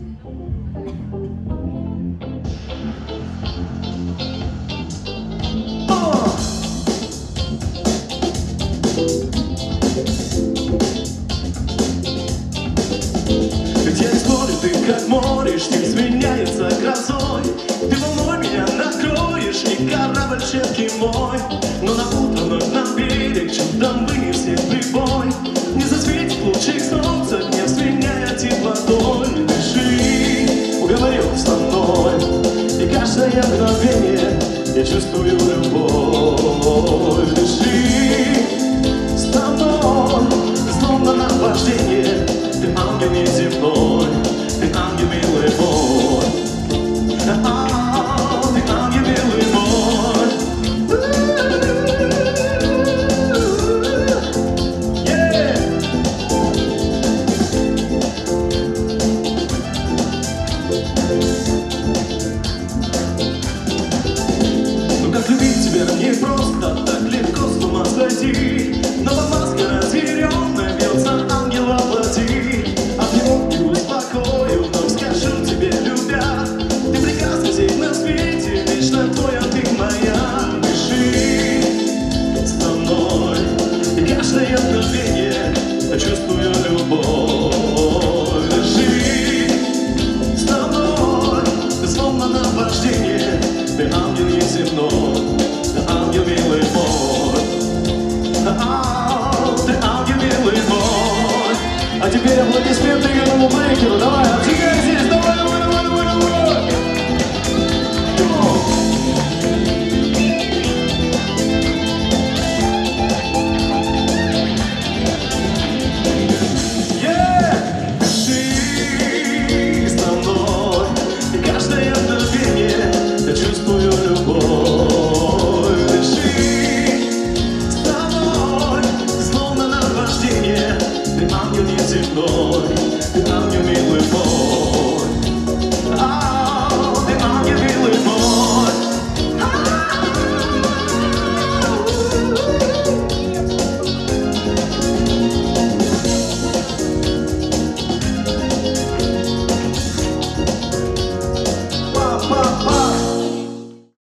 Как море, штиль сменяется грозой. Ты волной меня накроешь, и корабль черки мой. Но на утро вновь на берег чудом вынесет прибой. Не засветит лучик солнца, не сменяя теплотой. Дыши, уговорил со мной, и каждое мгновение я чувствую любовь. Дыши со мной, словно наваждение, ты ангел неземной.